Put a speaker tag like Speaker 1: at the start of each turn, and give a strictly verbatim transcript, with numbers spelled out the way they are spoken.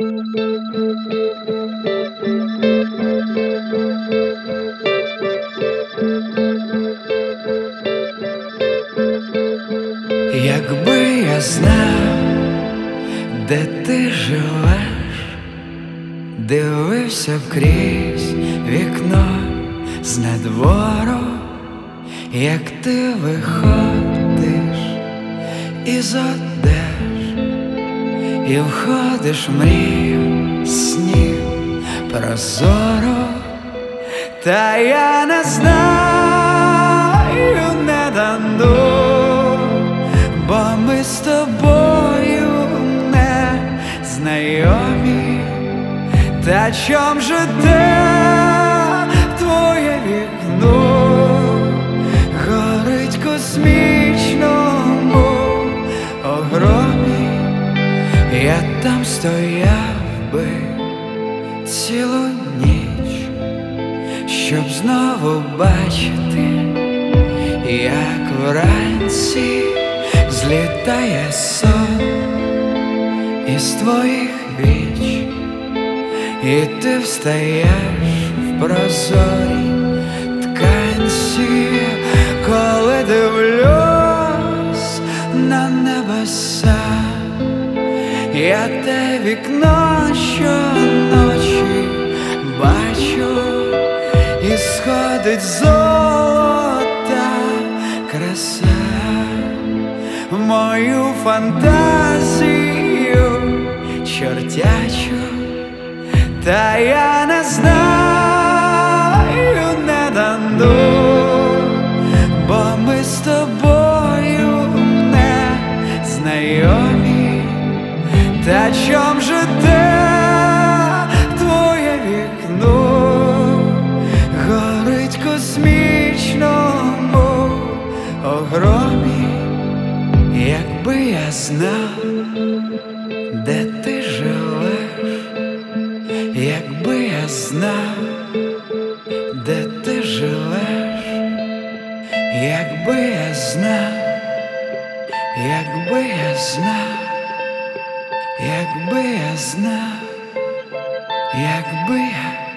Speaker 1: Якби я знав, де ти живеш, дивився б крізь вікно з надвору, як ти виходиш із одеж і входиш в мрію снів прозоро, та я не знаю, не дану, бо ми з тобою не знайомі. Та чом же те твоє вікно горить космічному огромі? Я там стояв би цілу ніч, щоб знову бачити, як вранці злітає сон із твоїх віч, і ти встаєш в прозорій тканці, коли дивлюсь на небеса. Я те вікно щоночі бачу, і сходить золота краса в мою фантазію чортячу. Та я не знаю, не дану, бо ми з тобою не знайомі. Та чом же те твоє вікно горить космічному огромі? Якби я знав, де ти живеш, якби я знав, де ти живеш, якби я знав, якби я знав, якби я знав, якби я